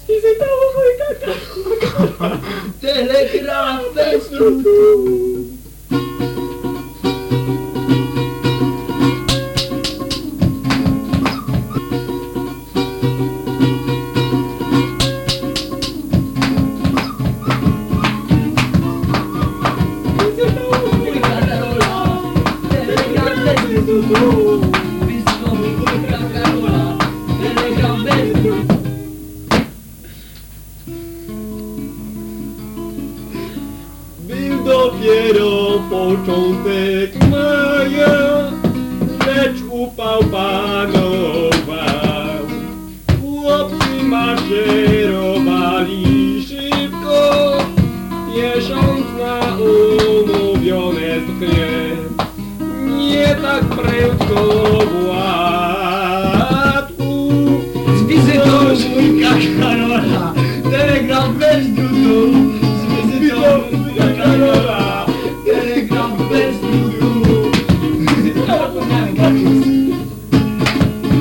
I zadało wujka telegraf bez drutu. Był dopiero początek maja, lecz upał panował. Chłopcy maszerowali szybko, piesząc na umówione dnie. Nie tak prędko władł